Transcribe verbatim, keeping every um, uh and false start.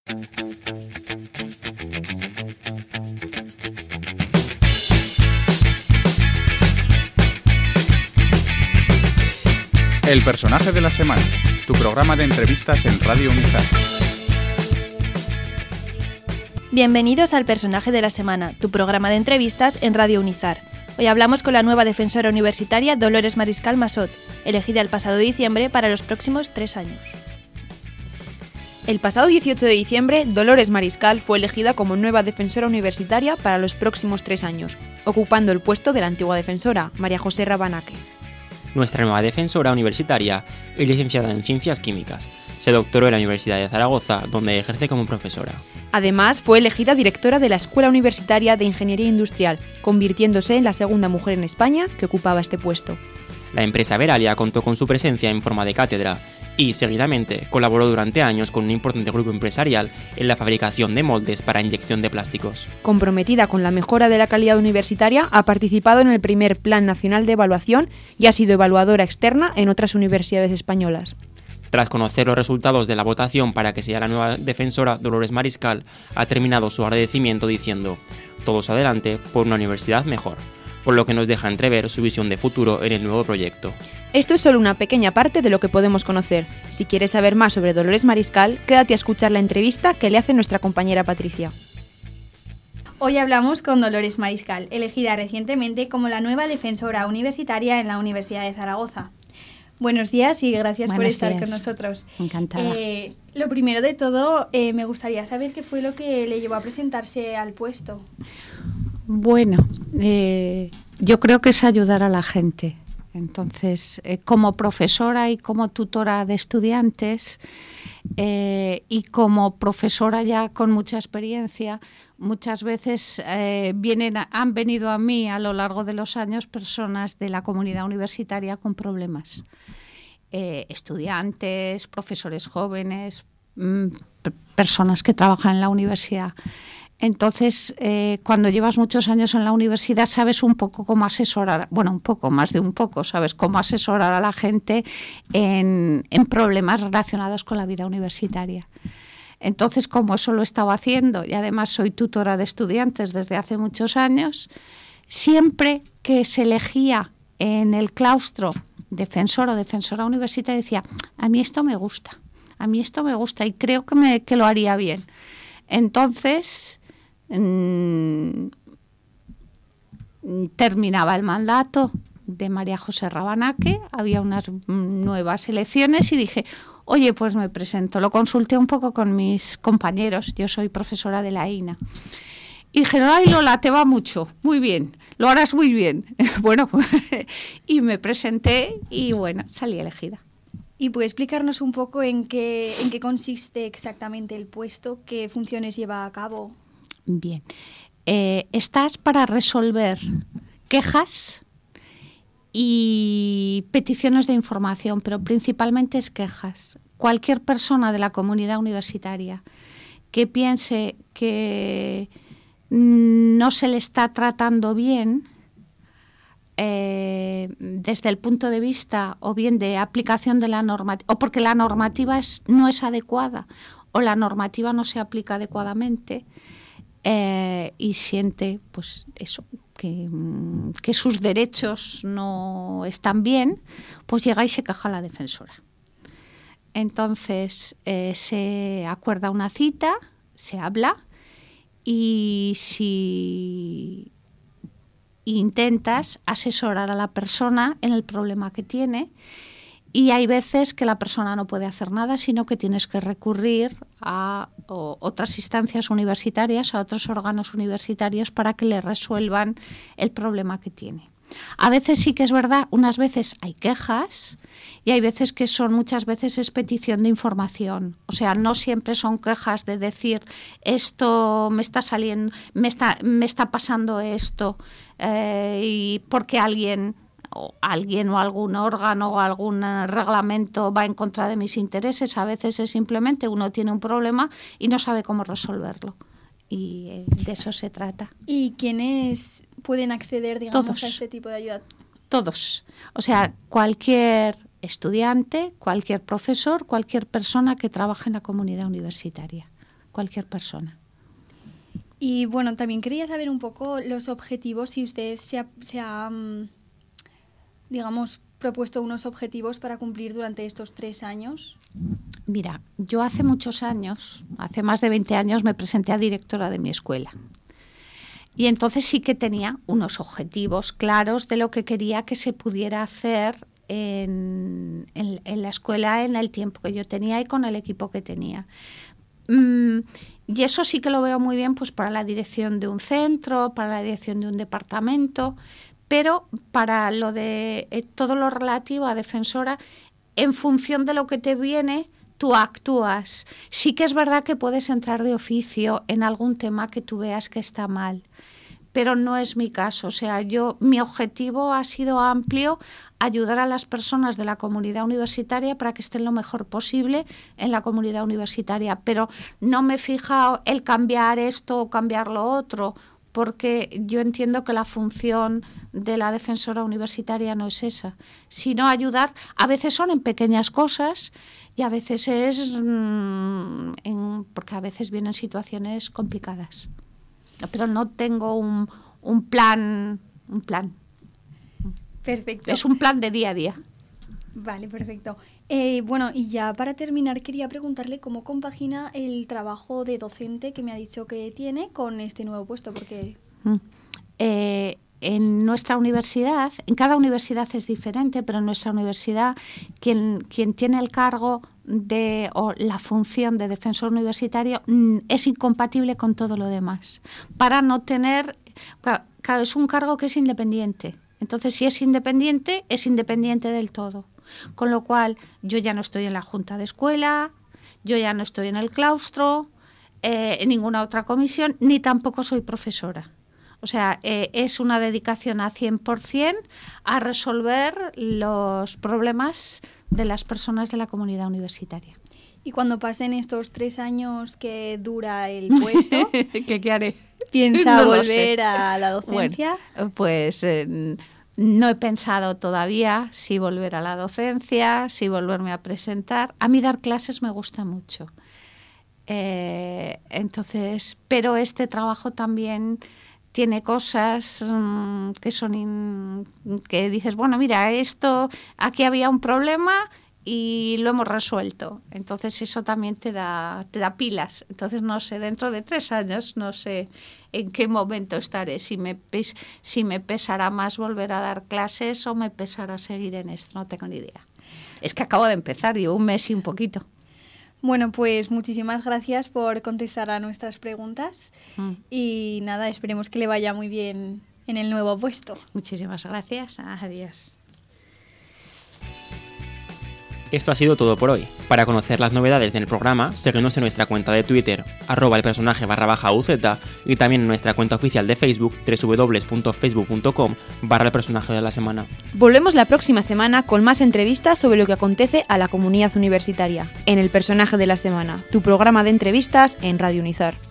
El personaje de la semana, tu programa de entrevistas en Radio Unizar. Bienvenidos al Personaje de la Semana, tu programa de entrevistas en Radio Unizar. Hoy hablamos con la nueva defensora universitaria Dolores Mariscal Massot, elegida el pasado diciembre para los próximos tres años. El pasado dieciocho de diciembre, Dolores Mariscal fue elegida como nueva defensora universitaria para los próximos tres años, ocupando el puesto de la antigua defensora, María José Rabanaque. Nuestra nueva defensora universitaria es licenciada en Ciencias Químicas. Se doctoró en la Universidad de Zaragoza, donde ejerce como profesora. Además, fue elegida directora de la Escuela Universitaria de Ingeniería Industrial, convirtiéndose en la segunda mujer en España que ocupaba este puesto. La empresa Veralia contó con su presencia en forma de cátedra y, seguidamente, colaboró durante años con un importante grupo empresarial en la fabricación de moldes para inyección de plásticos. Comprometida con la mejora de la calidad universitaria, ha participado en el primer Plan Nacional de Evaluación y ha sido evaluadora externa en otras universidades españolas. Tras conocer los resultados de la votación para que sea la nueva defensora, Dolores Mariscal ha terminado su agradecimiento diciendo: todos adelante por una universidad mejor, por lo que nos deja entrever su visión de futuro en el nuevo proyecto. Esto es solo una pequeña parte de lo que podemos conocer. Si quieres saber más sobre Dolores Mariscal, quédate a escuchar la entrevista que le hace nuestra compañera Patricia. Hoy hablamos con Dolores Mariscal, elegida recientemente como la nueva defensora universitaria en la Universidad de Zaragoza. Buenos días y gracias Buenos por estar días. con nosotros. Encantada. Eh, lo primero de todo, eh, me gustaría saber qué fue lo que le llevó a presentarse al puesto. Bueno, eh, yo creo que es ayudar a la gente. Entonces, eh, como profesora y como tutora de estudiantes eh, y como profesora ya con mucha experiencia, muchas veces eh, vienen a, han venido a mí a lo largo de los años personas de la comunidad universitaria con problemas. Eh, estudiantes, profesores jóvenes, mm, p- personas que trabajan en la universidad. Entonces, eh, cuando llevas muchos años en la universidad, sabes un poco cómo asesorar, bueno, un poco, más de un poco, sabes cómo asesorar a la gente en, en problemas relacionados con la vida universitaria. Entonces, como eso lo he estado haciendo y además soy tutora de estudiantes desde hace muchos años, siempre que se elegía en el claustro defensor o defensora universitaria, decía: a mí esto me gusta, a mí esto me gusta y creo que, me, que lo haría bien. Entonces, mmm, terminaba el mandato de María José Rabanaque, había unas nuevas elecciones y dije: oye, pues me presento. Lo consulté un poco con mis compañeros, yo soy profesora de la I N A. Y dijeron: ay, Lola, te va mucho, muy bien, lo harás muy bien. Bueno, y me presenté y bueno, salí elegida. ¿Y puede explicarnos un poco en qué, en qué consiste exactamente el puesto, qué funciones lleva a cabo? Bien. Eh, estás para resolver quejas y peticiones de información, pero principalmente es quejas. Cualquier persona de la comunidad universitaria que piense que no se le está tratando bien, eh, desde el punto de vista o bien de aplicación de la normativa, o porque la normativa es, no es adecuada o la normativa no se aplica adecuadamente, eh, y siente pues eso, que, que sus derechos no están bien, pues llega y se queja a la defensora. Entonces eh, se acuerda una cita, se habla y si intentas asesorar a la persona en el problema que tiene, y hay veces que la persona no puede hacer nada, sino que tienes que recurrir a o, otras instancias universitarias, a otros órganos universitarios para que le resuelvan el problema que tiene. A veces sí que es verdad, unas veces hay quejas y hay veces que son, muchas veces es petición de información. O sea, no siempre son quejas de decir esto me está saliendo, me está, me está pasando esto, eh, y porque alguien o alguien o algún órgano o algún reglamento va en contra de mis intereses. A veces es simplemente uno tiene un problema y no sabe cómo resolverlo. Y eh, de eso se trata. ¿Y quiénes pueden acceder, digamos, Todos. a este tipo de ayuda? Todos. O sea, cualquier estudiante, cualquier profesor, cualquier persona que trabaje en la comunidad universitaria. cualquier persona. Y bueno, también quería saber un poco los objetivos, si usted se ha, se ha digamos, propuesto unos objetivos para cumplir durante estos tres años. Mira, yo hace muchos años, hace más de veinte años, me presenté a directora de mi escuela. Y entonces sí que tenía unos objetivos claros de lo que quería que se pudiera hacer en, en, en la escuela en el tiempo que yo tenía y con el equipo que tenía. Mm, y eso sí que lo veo muy bien pues para la dirección de un centro, para la dirección de un departamento, pero para lo de eh, todo lo relativo a defensora, en función de lo que te viene, tú actúas. Sí que es verdad que puedes entrar de oficio en algún tema que tú veas que está mal, pero no es mi caso. O sea, yo, mi objetivo ha sido amplio, ayudar a las personas de la comunidad universitaria para que estén lo mejor posible en la comunidad universitaria, pero no me he fijado el cambiar esto o cambiar lo otro, porque yo entiendo que la función de la defensora universitaria no es esa, sino ayudar. A veces son en pequeñas cosas y a veces es mmm, en, porque a veces vienen situaciones complicadas. Pero no tengo un, un plan, un plan. Perfecto. Es un plan de día a día. Vale, perfecto. Eh, bueno, y ya para terminar quería preguntarle cómo compagina el trabajo de docente que me ha dicho que tiene con este nuevo puesto, porque... Mm. Eh, en nuestra universidad, en cada universidad es diferente, pero en nuestra universidad quien, quien tiene el cargo de o la función de defensor universitario mm, es incompatible con todo lo demás. Para no tener... Claro, es un cargo que es independiente. Entonces, si es independiente, es independiente del todo. Con lo cual, yo ya no estoy en la junta de escuela, yo ya no estoy en el claustro, eh, en ninguna otra comisión, ni tampoco soy profesora. O sea, eh, es una dedicación a cien por ciento a resolver los problemas de las personas de la comunidad universitaria. Y cuando pasen estos tres años que dura el puesto, ¿qué, qué haré? ¿Piensa No lo volver sé. a la docencia? Bueno, pues eh, no he pensado todavía si volver a la docencia, si volverme a presentar. A mí dar clases me gusta mucho. Eh, entonces, pero este trabajo también tiene cosas mmm, que son in, que dices, bueno, mira, esto, aquí había un problema y lo hemos resuelto. Entonces eso también te da, te da pilas. Entonces no sé, dentro de tres años no sé en qué momento estaré, si me, pes, si me pesará más volver a dar clases o me pesará seguir en esto, no tengo ni idea. Es que acabo de empezar, llevo un mes y un poquito. Bueno, pues muchísimas gracias por contestar a nuestras preguntas mm. y nada, esperemos que le vaya muy bien en el nuevo puesto. Muchísimas gracias, adiós. Esto ha sido todo por hoy. Para conocer las novedades del programa, síguenos en nuestra cuenta de Twitter, arroba el personaje barra baja UZ, y también en nuestra cuenta oficial de Facebook, doble u doble u doble u punto facebook punto com barra el personaje de la semana. Volvemos la próxima semana con más entrevistas sobre lo que acontece a la comunidad universitaria, en El Personaje de la Semana, tu programa de entrevistas en Radio Unizar.